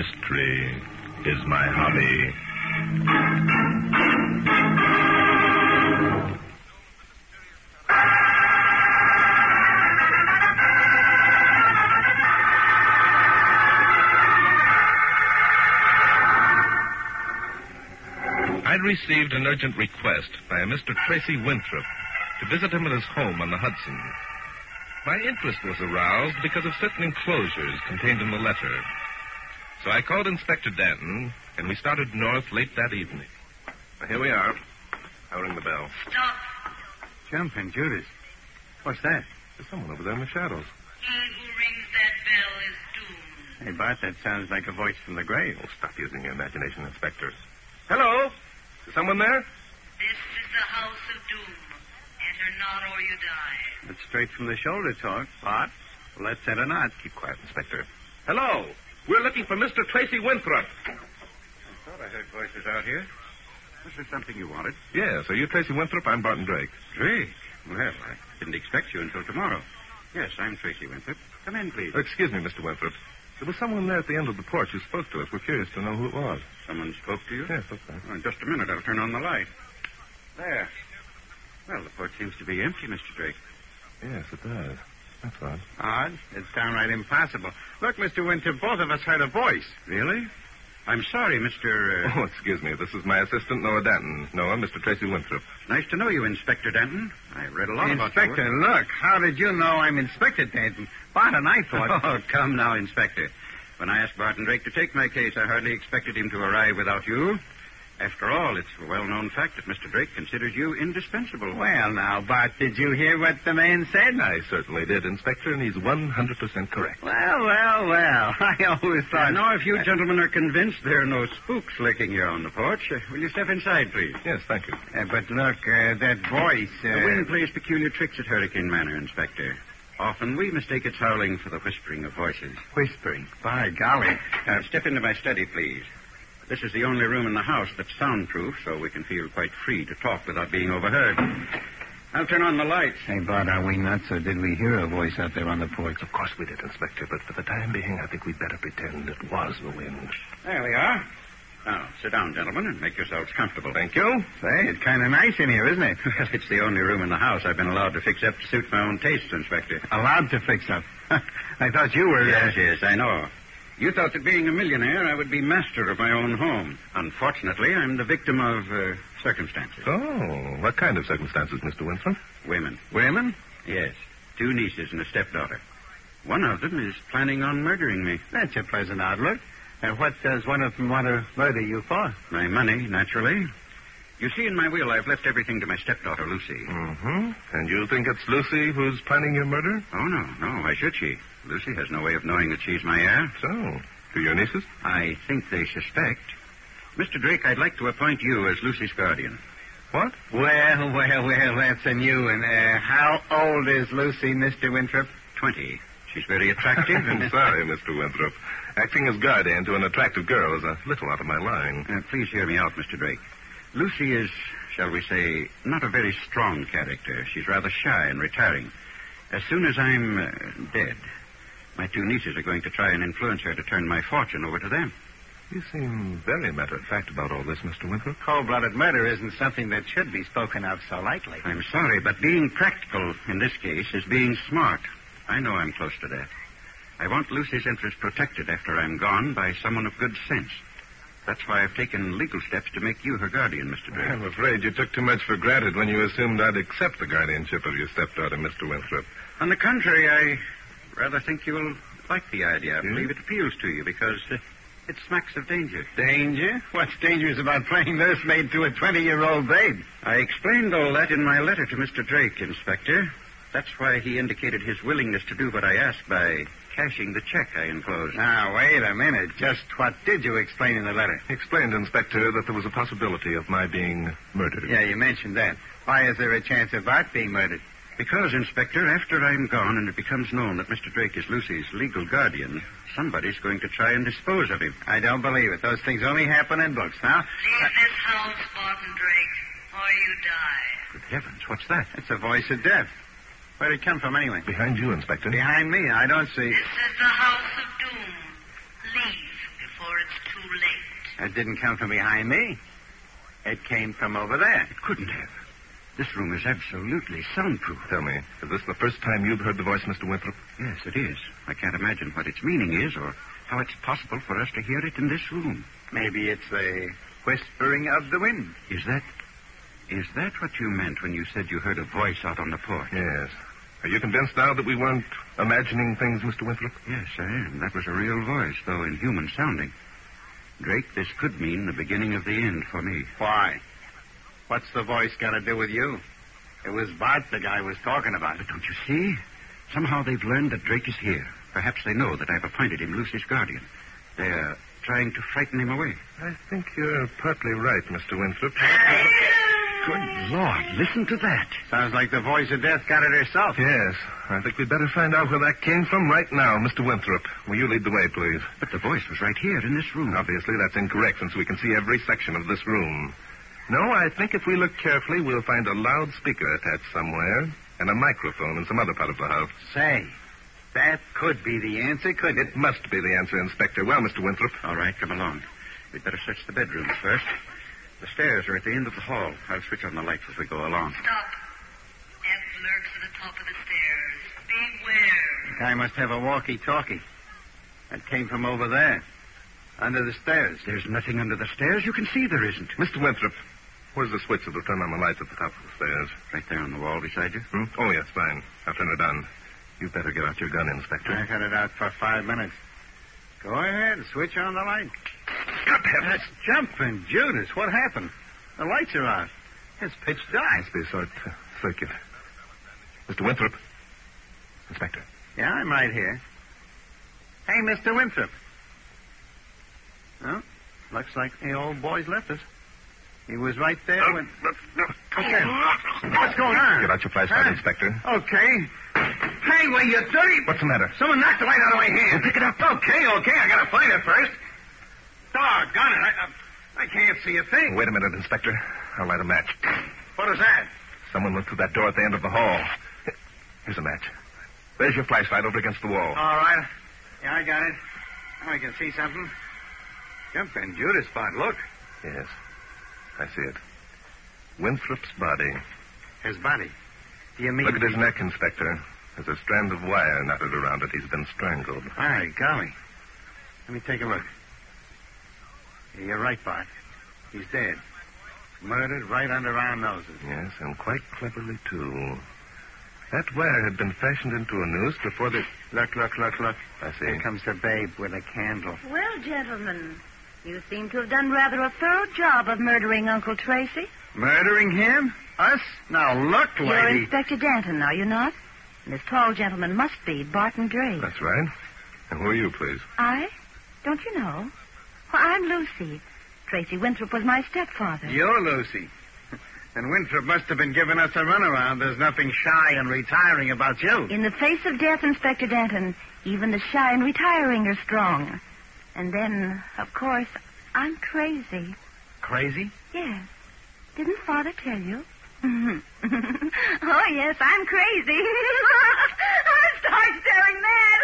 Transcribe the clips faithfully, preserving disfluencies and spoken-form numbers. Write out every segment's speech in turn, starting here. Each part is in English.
Mystery is my hobby. I'd received an urgent request by a Mister Tracy Winthrop to visit him at his home on the Hudson. My interest was aroused because of certain enclosures contained in the letter. So I called Inspector Danton, and we started north late that evening. Well, here we are. I'll ring the bell. Stop. Jumping Judas. What's that? There's someone over there in the shadows. He who rings that bell is doomed. Hey, Bart, that sounds like a voice from the grave. Oh, stop using your imagination, Inspector. Hello? Is someone there? This is the house of doom. Enter not or you die. That's straight from the shoulder talk, Bart. Well, let's enter not. Keep quiet, Inspector. Hello. We're looking for Mister Tracy Winthrop. I thought I heard voices out here. Was there something you wanted? Yes. Are you Tracy Winthrop? I'm Barton Drake. Drake? Well, I didn't expect you until tomorrow. Yes, I'm Tracy Winthrop. Come in, please. Oh, excuse me, Mister Winthrop. There was someone there at the end of the porch who spoke to us. We're curious to know who it was. Someone spoke to you? Yes, that's right. Oh, just a minute. I'll turn on the light. There. Well, the porch seems to be empty, Mister Drake. Yes, it does. That's odd. Odd? It's downright impossible. Look, Mister Winthrop, both of us heard a voice. Really? I'm sorry, Mister Uh... Oh, excuse me. This is my assistant, Noah Danton. Noah, Mister Tracy Winthrop. Nice to know you, Inspector Danton. I read a lot about Inspector, you. look. How did you know I'm Inspector Danton? Bart and I thought... Oh, come now, Inspector. When I asked Barton Drake to take my case, I hardly expected him to arrive without you. After all, it's a well-known fact that Mister Drake considers you indispensable. Well, now, Bart, did you hear what the man said? I certainly did, Inspector, and he's one hundred percent correct. Well, well, well. I always thought... Now, if you gentlemen are convinced there are no spooks lurking here on the porch, uh, will you step inside, please? Yes, thank you. Uh, but look, uh, that voice... Uh... The wind plays peculiar tricks at Hurricane Manor, Inspector. Often we mistake its howling for the whispering of voices. Whispering? By golly. Now, step into my study, please. This is the only room in the house that's soundproof, so we can feel quite free to talk without being overheard. I'll turn on the lights. Hey, Bart, are we nuts, or did we hear a voice out there on the porch? Of course we did, Inspector, but for the time being, I think we'd better pretend it was the wind. There we are. Now, sit down, gentlemen, and make yourselves comfortable. Thank you. Say, it's kind of nice in here, isn't it? Well, it's the only room in the house I've been allowed to fix up to suit my own tastes, Inspector. Allowed to fix up. I thought you were... Yes, uh... yes, I know. You thought that being a millionaire, I would be master of my own home. Unfortunately, I'm the victim of uh, circumstances. Oh, what kind of circumstances, Mister Winthrop? Women. Women? Yes. Two nieces and a stepdaughter. One of them is planning on murdering me. That's a pleasant outlook. And what does one of them want to murder you for? My money, naturally. You see, in my will, I've left everything to my stepdaughter, Lucy. Mm-hmm. And you think it's Lucy who's planning your murder? Oh, no, no. Why should she? Lucy has no way of knowing that she's my heir. So, do your nieces? I think they suspect. Mister Drake, I'd like to appoint you as Lucy's guardian. What? Well, well, well, that's a new one. Uh, how old is Lucy, Mister Winthrop? Twenty. She's very attractive. I'm sorry, Mister Winthrop. Acting as guardian to an attractive girl is a little out of my line. Uh, please hear me out, Mister Drake. Lucy is, shall we say, not a very strong character. She's rather shy and retiring. As soon as I'm uh, dead, my two nieces are going to try and influence her to turn my fortune over to them. You seem very matter-of-fact about all this, Mister Winthrop. Cold-blooded murder isn't something that should be spoken of so lightly. I'm sorry, but being practical in this case is being smart. I know I'm close to death. I want Lucy's interest protected after I'm gone by someone of good sense. That's why I've taken legal steps to make you her guardian, Mister Drake. I'm afraid you took too much for granted when you assumed I'd accept the guardianship of your stepdaughter, Mister Winthrop. On the contrary, I rather think you'll like the idea. I believe it appeals to you because uh, it smacks of danger. Danger? What's dangerous about playing nursemaid to a twenty-year-old babe? I explained all that in my letter to Mister Drake, Inspector. That's why he indicated his willingness to do what I asked by cashing the check I enclosed. Now, wait a minute. Just what did you explain in the letter? Explained, Inspector, that there was a possibility of my being murdered. Yeah, you mentioned that. Why is there a chance of Bart being murdered? Because, Inspector, after I'm gone and it becomes known that Mister Drake is Lucy's legal guardian, somebody's going to try and dispose of him. I don't believe it. Those things only happen in books. Now, Leave this house, Barton Drake, or you die. Good heavens, what's that? it's the voice of death. Where'd it come from, anyway? Behind you, Inspector. Behind me. I don't see. This is the house of doom. Leave before too late. It didn't come from behind me. It came from over there. It couldn't have. This room is absolutely soundproof. Tell me, is this the first time you've heard the voice, Mister Winthrop? Yes, it is. I can't imagine what its meaning is or how it's possible for us to hear it in this room. Maybe it's the whispering of the wind. Is that... Is that what you meant when you said you heard a voice out on the porch? Yes. Are you convinced now that we weren't imagining things, Mister Winthrop? Yes, I am. That was a real voice, though inhuman sounding. Drake, this could mean the beginning of the end for me. Why? What's the voice got to do with you? It was Bart the guy was talking about. But don't you see? Somehow they've learned that Drake is here. Perhaps they know that I've appointed him Lucy's guardian. They're trying to frighten him away. I think you're partly right, Mister Winthrop. Good Lord, listen to that. Sounds like the voice of death got it herself. Yes. I think we'd better find out where that came from right now. Mister Winthrop, will you lead the way, please? But the voice was right here in this room. Obviously, that's incorrect, since we can see every section of this room. No, I think if we look carefully, we'll find a loudspeaker attached somewhere and a microphone in some other part of the house. Say, that could be the answer, couldn't it? It must be the answer, Inspector. Well, Mister Winthrop. All right, come along. We'd better search the bedrooms first. The stairs are at the end of the hall. I'll switch on the lights as we go along. Stop. Death lurks at the top of the stairs. Beware. The guy must have a walkie-talkie. That came from over there, under the stairs. There's nothing under the stairs. You can see there isn't. Mister Winthrop, where's the switch that'll turn on the lights at the top of the stairs? Right there on the wall beside you. Hmm? Oh, yes, fine. I'll turn it on. You'd better get out your gun, Inspector. I had it out for five minutes. Go ahead, switch on the light. Good heavens. That's jumping Judas. What happened? The lights are out. It's pitch dark. Must be a short uh, circuit. Mister Winthrop. Inspector. Yeah, I'm right here. Hey, Mister Winthrop. Well, looks like the old boy's left us. He was right there when... Okay. What's going on? Get out your flashlight, Huh? Inspector. Okay. Hey, well, you dirty... What's the matter? Someone knocked the light out of my hand. Well, pick it up. Okay, okay. I gotta find it first. Doggone it. I, I, I can't see a thing. Wait a minute, Inspector. I'll light a match. What is that? Someone went through that door at the end of the hall. Here's a match. There's your flashlight over against the wall. All right. Yeah, I got it. Now I can see something. Jumping Judas spot. Look. Yes. I see it. Winthrop's body. His body. Do you mean... Look at his neck, Inspector. There's a strand of wire knotted around it. He's been strangled. My golly. Let me take a look. Yeah, you're right, Bart. He's dead. Murdered right under our noses. Yes, and quite cleverly, too. That wire had been fashioned into a noose before the... Look, look, look, look. I see. Here comes the babe with a candle. Well, gentlemen, you seem to have done rather a thorough job of murdering Uncle Tracy. Murdering him? Us? Now, look, You're lady. Inspector Danton, are you not? And this tall gentleman must be Barton Drake. That's right. And who are you, please? I? Don't you know? Well, I'm Lucy. Tracy Winthrop was my stepfather. You're Lucy. And Winthrop must have been giving us a runaround. There's nothing shy and retiring about you. In the face of death, Inspector Danton, even the shy and retiring are strong. And then, of course, I'm crazy. Crazy? Yes. Didn't Father tell you? Oh, yes, I'm crazy. I start staring mad.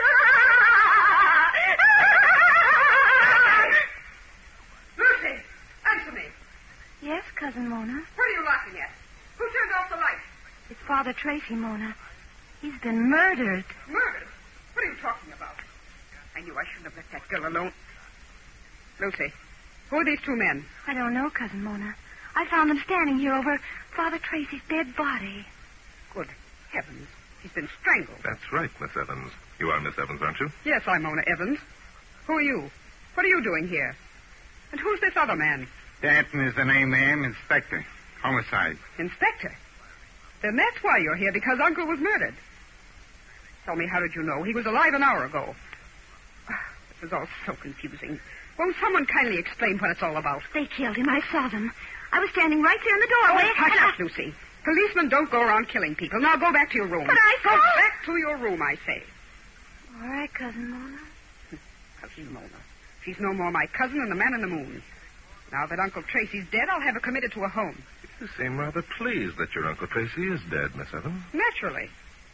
Lucy, answer me. Yes, Cousin Mona. What are you laughing at? Who turned off the light? It's Father Tracy, Mona. He's been murdered. Murdered? What are you talking about? I knew I shouldn't have let that girl alone. Lucy, who are these two men? I don't know, Cousin Mona. I found them standing here over Father Tracy's dead body. Good heavens. He's been strangled. That's right, Miss Evans. You are Miss Evans, aren't you? Yes, I'm Mona Evans. Who are you? What are you doing here? And who's this other man? Danton is the name, ma'am. Inspector. Homicide. Inspector. Then that's why you're here, because Uncle was murdered. Tell me, how did you know? He was alive an hour ago. This is all so confusing. Won't someone kindly explain what it's all about? They killed him. I saw them. I was standing right there in the doorway. Oh, hush and I- up, Lucy. Policemen don't go around killing people. Now go back to your room. But I Go saw- back to your room, I say. All right, Cousin Mona. Cousin Mona. She's no more my cousin than the man in the moon. Now that Uncle Tracy's dead, I'll have her committed to a home. You seem rather pleased that your Uncle Tracy is dead, Miss Evans. Naturally.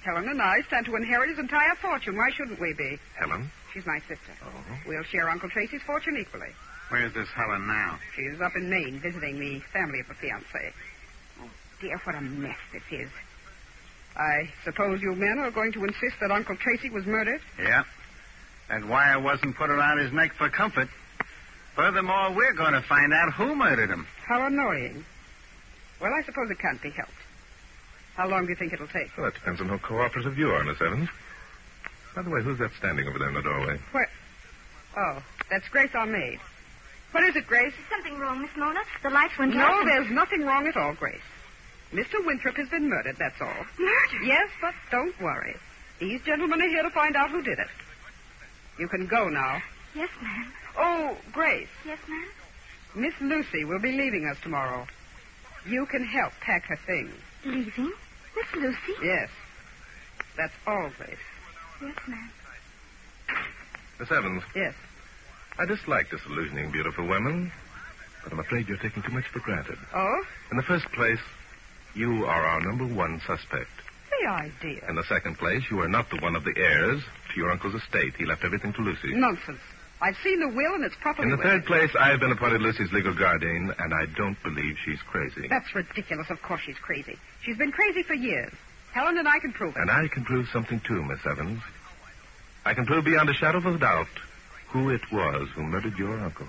Helen and I stand to inherit his entire fortune. Why shouldn't we be? Helen? She's my sister. Oh. We'll share Uncle Tracy's fortune equally. Where's this Helen now? She's up in Maine visiting the family of the fiancé. Oh, dear, what a mess this is. I suppose you men are going to insist that Uncle Tracy was murdered? Yeah. That wire wasn't put around his neck for comfort. Furthermore, we're going to find out who murdered him. How annoying. Well, I suppose it can't be helped. How long do you think it'll take? Well, that depends on how cooperative you are, Miss Evans. By the way, who's that standing over there in the doorway? Where? Oh, that's Grace, our maid. What is it, Grace? Is something wrong, Miss Mona? The lights went No, out. and- there's nothing wrong at all, Grace. Mister Winthrop has been murdered, that's all. Murdered? Yes, but don't worry. These gentlemen are here to find out who did it. You can go now. Yes, ma'am. Oh, Grace, Yes, ma'am. Miss Lucy will be leaving us tomorrow. You can help pack her things. Leaving? Miss Lucy? Yes. That's all, Grace. Yes, ma'am. Miss Evans, Yes. I dislike disillusioning beautiful women, but I'm afraid you're taking too much for granted. Oh? In the first place, you are our number one suspect. The idea. In the second place, you are not the one of the heirs to your uncle's estate. He left everything to Lucy. Nonsense. I've seen the will, and it's properly In the third written. place, I have been appointed Lucy's legal guardian, and I don't believe she's crazy. That's ridiculous. Of course she's crazy. She's been crazy for years. Helen and I can prove it. And I can prove something, too, Miss Evans. I can prove beyond a shadow of a doubt who it was who murdered your uncle.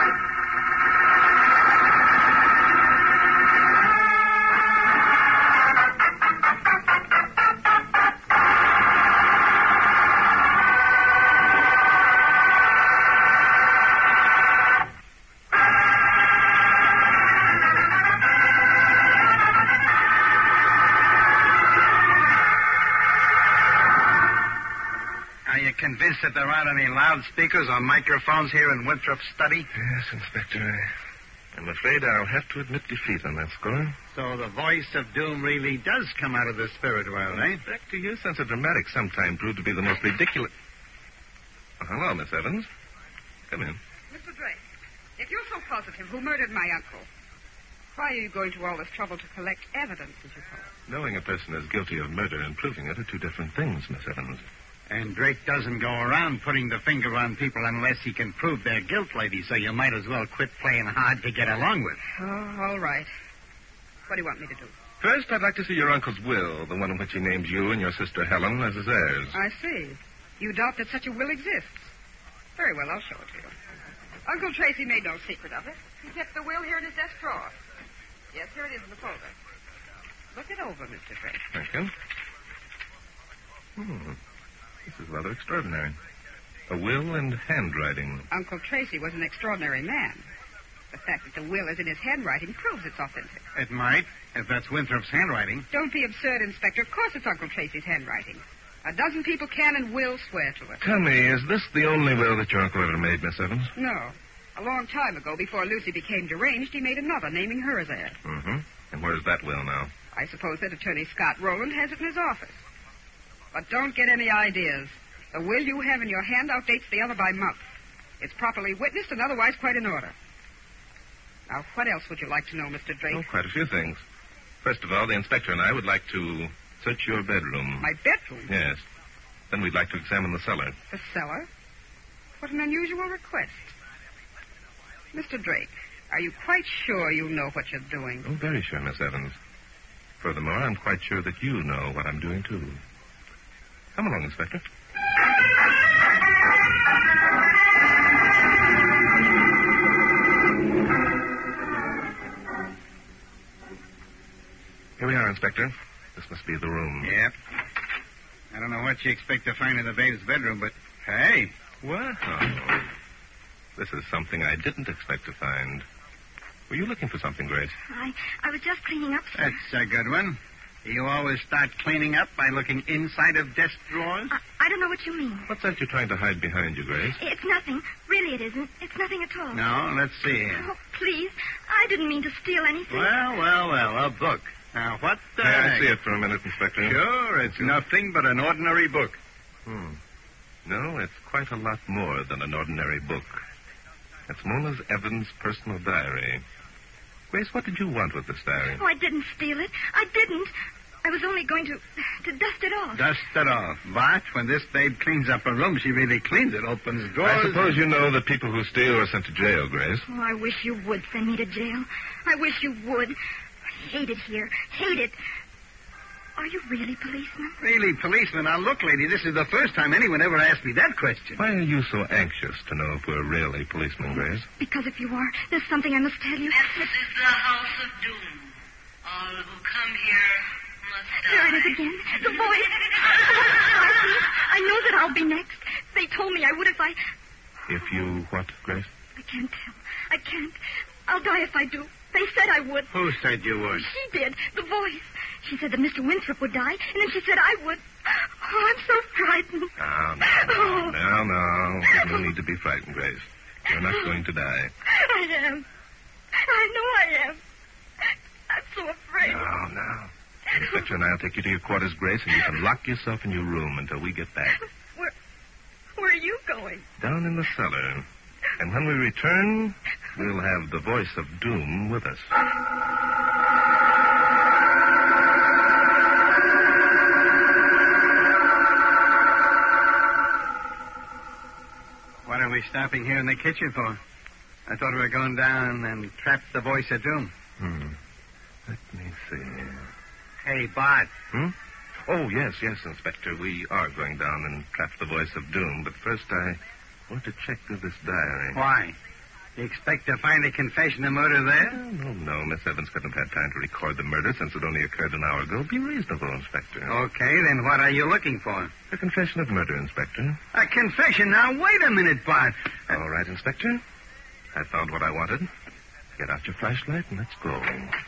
Are you convinced that there aren't any loudspeakers or microphones here in Winthrop's study? Yes, Inspector. I'm afraid I'll have to admit defeat on that score. So the voice of doom really does come out of the spirit world, eh? Back to your sense of dramatics sometimes proved to be the most ridiculous... Oh, hello, Miss Evans. Come in. Mister Drake, if you're so positive who murdered my uncle, why are you going to all this trouble to collect evidence, as you call it? Knowing a person is guilty of murder and proving it are two different things, Miss Evans. And Drake doesn't go around putting the finger on people unless he can prove their guilt, lady, so you might as well quit playing hard to get along with. Oh, all right. What do you want me to do? First, I'd like to see your uncle's will, the one in which he named you and your sister Helen as his heirs. I see. You doubt that such a will exists. Very well, I'll show it to you. Uncle Tracy made no secret of it. He kept the will here in his desk drawer. Yes, here it is in the folder. Look it over, Mister Drake. Thank you. Hmm. This is rather extraordinary. A will and handwriting. Uncle Tracy was an extraordinary man. The fact that the will is in his handwriting proves it's authentic. It might, if that's Winthrop's handwriting. Don't be absurd, Inspector. Of course it's Uncle Tracy's handwriting. A dozen people can and will swear to it. Tell me, is this the only will that your uncle ever made, Miss Evans? No. A long time ago, before Lucy became deranged, he made another, naming her as heir. Mm-hmm. And where's that will now? I suppose that Attorney Scott Rowland has it in his office. But don't get any ideas. The will you have in your hand outdates the other by month. It's properly witnessed and otherwise quite in order. Now, what else would you like to know, Mister Drake? Oh, quite a few things. First of all, the inspector and I would like to search your bedroom. My bedroom? Yes. Then we'd like to examine the cellar. The cellar? What an unusual request. Mister Drake, are you quite sure you know what you're doing? Oh, very sure, Miss Evans. Furthermore, I'm quite sure that you know what I'm doing, too. Come along, Inspector. Here we are, Inspector. This must be the room. Yep. I don't know what you expect to find in the babe's bedroom, but hey. Wow. This is something I didn't expect to find. Were you looking for something, Grace? I, I was just cleaning up, sir. That's a good one. You always start cleaning up by looking inside of desk drawers? I, I don't know what you mean. What's that you're trying to hide behind you, Grace? It's nothing. Really, it isn't. It's nothing at all. No, let's see here. Oh, please. I didn't mean to steal anything. Well, well, well, a book. Now, what the May I heck? see it for a minute, Inspector? Sure, it's nothing but an ordinary book. Hmm. No, it's quite a lot more than an ordinary book. It's Mona's Evans' personal diary. Grace, what did you want with this diary? Oh, I didn't steal it. I didn't. I was only going to to dust it off. Dust it off. But when this babe cleans up a room, she really cleans it, opens doors. I suppose you know that people who steal are sent to jail, Grace. Oh, I wish you would send me to jail. I wish you would. I hate it here. Hate it. Are you really policeman? Really, policeman? Now, look, lady, this is the first time anyone ever asked me that question. Why are you so anxious to know if we're really policemen, Grace? Because if you are, there's something I must tell you. This is the House of Doom. All who come here must die. There it is again. The voice. I know that I'll be next. They told me I would if I... If you what, Grace? I can't tell. I can't. I'll die if I do. They said I would. Who said you would? She did. The voice. She said that Mister Winthrop would die, and then she said I would. Oh, I'm so frightened. No, no, Oh. no, no. There's no need to be frightened, Grace. You're not going to die. I am. I know I am. I'm so afraid. No, no. Inspector and I'll take you to your quarters, Grace, and you can lock yourself in your room until we get back. Where, where are you going? Down in the cellar. And when we return, we'll have the voice of doom with us. What are we stopping here in the kitchen for? I thought we were going down and trap the voice of doom. Hmm. Let me see. Hey, Bart. Hmm? Oh, yes, yes, Inspector. We are going down and trap the voice of doom. But first, I want to check through this diary. Why? You expect to find a confession of murder there? No, no. Miss Evans couldn't have had time to record the murder since it only occurred an hour ago. Be reasonable, Inspector. Okay, then what are you looking for? A confession of murder, Inspector. A confession? Now, wait a minute, Bart. All right, Inspector. I found what I wanted. Get out your flashlight and let's go.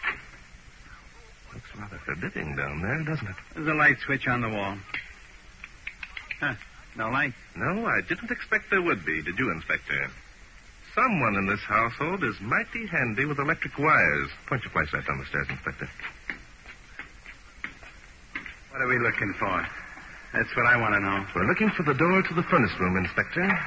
Looks rather forbidding down there, doesn't it? There's a light switch on the wall. Huh, no light. No, I didn't expect there would be, did you, Inspector? Someone in this household is mighty handy with electric wires. Point your flashlight down the stairs, Inspector. What are we looking for? That's what I want to know. We're looking for the door to the furnace room, Inspector.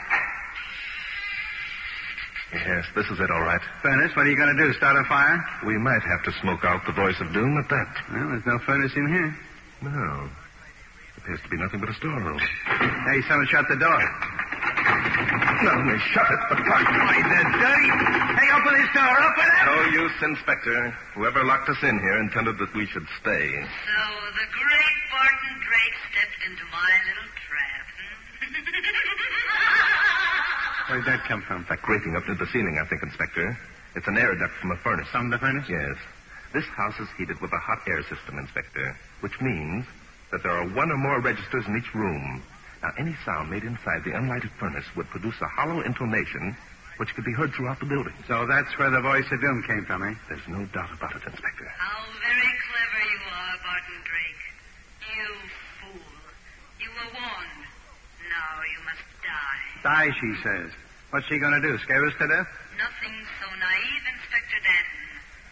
Yes, this is it, all right. Furnace? What are you going to do, start a fire? We might have to smoke out the voice of doom at that. Well, there's no furnace in here. No. Appears to be nothing but a storeroom. Hey, someone shut the door. Not only shut it, but lock it. Why, the dirty... Hey, open this door, open it! No use, Inspector. Whoever locked us in here intended that we should stay. So the great Barton Drake stepped into my little trap. Where did that come from? That grating up to the ceiling, I think, Inspector. It's an air duct from a furnace. From the furnace? Yes. This house is heated with a hot air system, Inspector, which means that there are one or more registers in each room. Now, any sound made inside the unlighted furnace would produce a hollow intonation which could be heard throughout the building. So that's where the voice of doom came from, eh? There's no doubt about it, Inspector. How very clever you are, Barton Drake. You fool. You were warned. Now you must die. Die, she says. What's she going to do, scare us to death? Nothing so naive, Inspector Danton.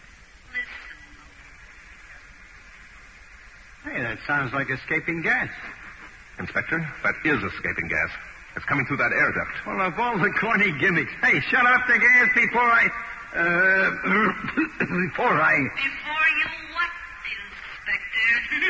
Listen. Hey, that sounds like escaping gas. Inspector, that is escaping gas. It's coming through that air duct. Well, of all the corny gimmicks. Hey, shut off the gas before I... Uh, before I... Before you what, Inspector?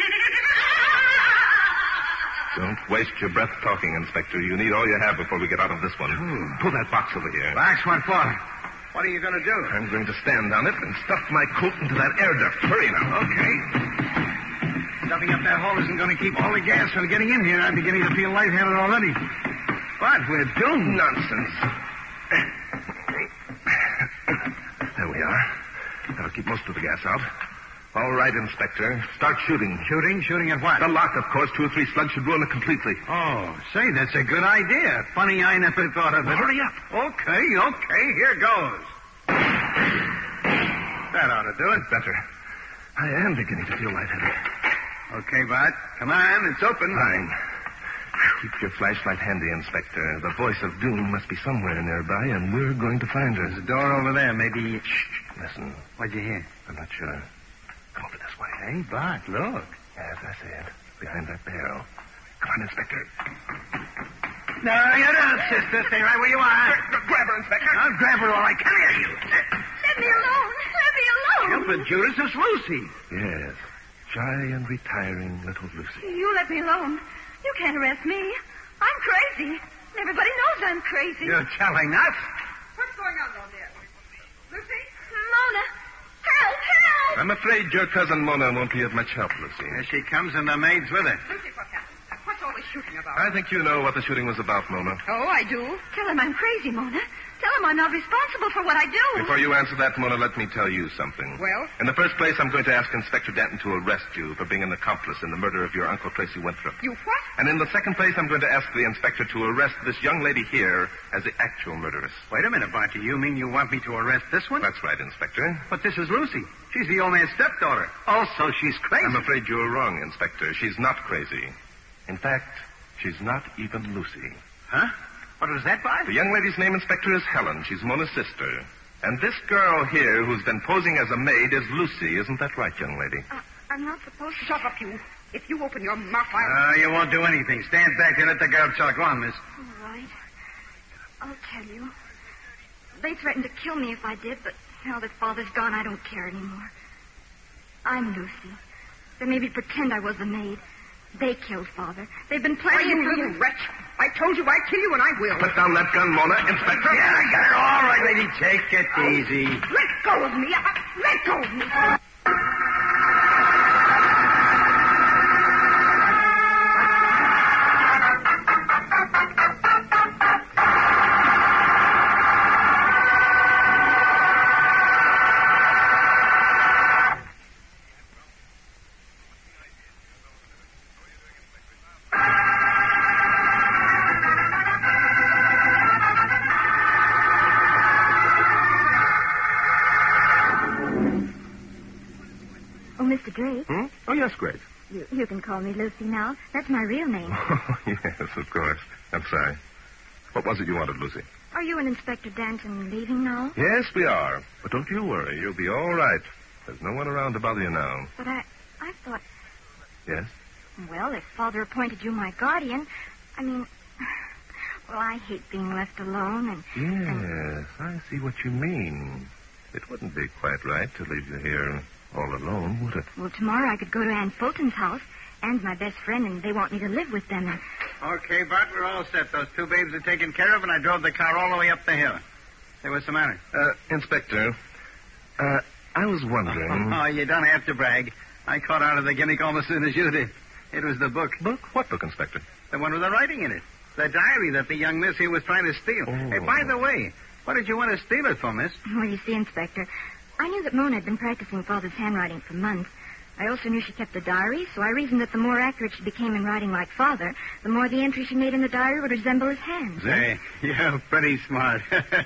Don't waste your breath talking, Inspector. You need all you have before we get out of this one. Ooh. Pull that box over here. Box, what for? What are you going to do? I'm going to stand on it and stuff my coat into that air duct. Hurry now. Okay. Stuffing up that hole isn't going to keep all the gas from getting in here. I'm beginning to feel lightheaded already. But we're doomed. Nonsense. There we are. That'll keep most of the gas out. All right, Inspector. Start shooting. Shooting? Shooting at what? The lock, of course. Two or three slugs should ruin it completely. Oh, say, that's a good idea. Funny I never thought of it. Well, hurry up. Okay, okay. Here goes. That ought to do it. Better. I am beginning to feel lightheaded. Okay, Bart. Come on, it's open. Fine. Keep your flashlight handy, Inspector. The voice of doom must be somewhere nearby, and we're going to find her. There's a door over there. Maybe... Shh. Listen. What'd you hear? I'm not sure. Come over this way. Hey, Bart, look. Yes, I see it. Behind that barrel. Come on, Inspector. No, you don't, sister. Stay right where you are. Grab her, Inspector. I'll grab her all I can. Hear you. Let me alone. Let me alone. But Judas, it's Lucy. Yes. Shy and retiring little Lucy. You let me alone. You can't arrest me. I'm crazy. Everybody knows I'm crazy. You're telling us? What's going on down there? Lucy? Mona, help, help! I'm afraid your cousin Mona won't be of much help, Lucy. Here she comes and the maid's with her. Lucy, what happened? What's all this shooting about? I think you know what the shooting was about, Mona. Oh, I do. Tell him I'm crazy, Mona. Tell him I'm not responsible for what I do. Before you answer that, Mona, let me tell you something. Well? In the first place, I'm going to ask Inspector Denton to arrest you for being an accomplice in the murder of your Uncle Tracy Winthrop. You what? And in the second place, I'm going to ask the inspector to arrest this young lady here as the actual murderess. Wait a minute, Barty. You mean you want me to arrest this one? That's right, Inspector. But this is Lucy. She's the old man's stepdaughter. Also, she's crazy. I'm afraid you're wrong, Inspector. She's not crazy. In fact, she's not even Lucy. Huh? What was that, Bart? The young lady's name, Inspector, is Helen. She's Mona's sister. And this girl here who's been posing as a maid is Lucy. Isn't that right, young lady? Uh, I'm not supposed to... Shut up, you. If you open your mouth, I'll... Uh, you won't do anything. Stand back and let the girl talk. Go on, miss. All right. I'll tell you. They threatened to kill me if I did, but now that Father's gone, I don't care anymore. I'm Lucy. They made me pretend I was the maid. They killed Father. They've been Why, planning... you little wretch. I told you I'd kill you, and I will. Put down that gun, Mona. Inspector. Yeah, I got it. All right, lady. Take it easy. Let go of me. Uh, let go of me. Mister Drake. Hmm? Oh, yes, Grace. You, you can call me Lucy now. That's my real name. Oh, yes, of course. I'm sorry. What was it you wanted, Lucy? Are you and Inspector Danton leaving now? Yes, we are. But don't you worry. You'll be all right. There's no one around to bother you now. But I, I thought... Yes? Well, if Father appointed you my guardian, I mean... Well, I hate being left alone and... Yes, and... I see what you mean. It wouldn't be quite right to leave you here all alone, would it? Well, tomorrow I could go to Ann Fulton's house and my best friend, and they want me to live with them. And... Okay, Bart, we're all set. Those two babes are taken care of, and I drove the car all the way up the hill. Say, what's the matter? Uh, Inspector, uh, I was wondering... Oh, you don't have to brag. I caught out of the gimmick almost as soon as you did. It was the book. Book? What book, Inspector? The one with the writing in it. The diary that the young miss here was trying to steal. Oh. Hey, by the way, what did you want to steal it for, miss? Well, you see, Inspector, I knew that Mona had been practicing Father's handwriting for months. I also knew she kept a diary, so I reasoned that the more accurate she became in writing like Father, the more the entry she made in the diary would resemble his hands. Say, you're pretty smart.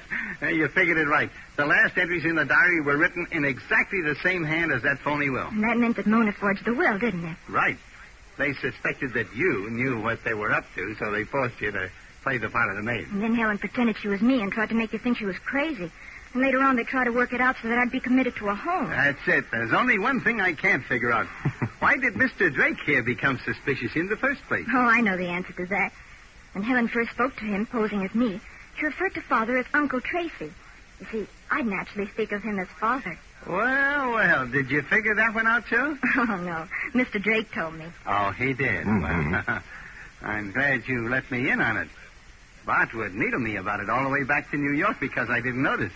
You figured it right. The last entries in the diary were written in exactly the same hand as that phony will. And that meant that Mona forged the will, didn't it? Right. They suspected that you knew what they were up to, so they forced you to play the part of the maid. And then Helen pretended she was me and tried to make you think she was crazy. And later on, they tried to work it out so that I'd be committed to a home. That's it. There's only one thing I can't figure out. Why did Mister Drake here become suspicious in the first place? Oh, I know the answer to that. When Helen first spoke to him, posing as me, she referred to Father as Uncle Tracy. You see, I'd naturally speak of him as Father. Well, well, did you figure that one out, too? Oh, no. Mister Drake told me. Oh, he did? Mm-hmm. Well, I'm glad you let me in on it. Bart would needle me about it all the way back to New York because I didn't notice.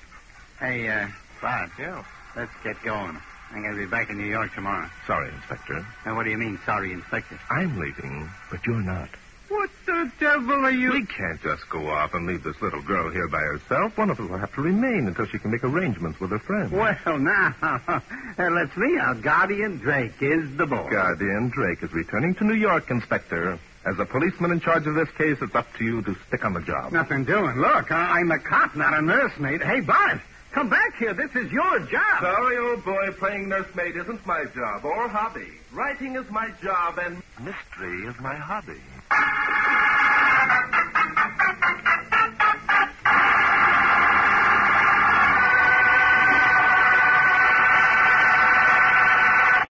Hey, uh, Bart. Yeah. Let's get going. I'm going to be back in New York tomorrow. Sorry, Inspector. Now, what do you mean, sorry, Inspector? I'm leaving, but you're not. What the devil are you... We can't just go off and leave this little girl here by herself. One of us will have to remain until she can make arrangements with her friends. Well, now, uh, let's me out. Guardian Drake is the boy. Guardian Drake is returning to New York, Inspector. As a policeman in charge of this case, it's up to you to stick on the job. Nothing doing. Look, I- I'm a cop, not a nursemaid. Hey, Bart, come back here. This is your job. Sorry, old boy, playing nursemaid isn't my job or hobby. Writing is my job, and mystery is my hobby.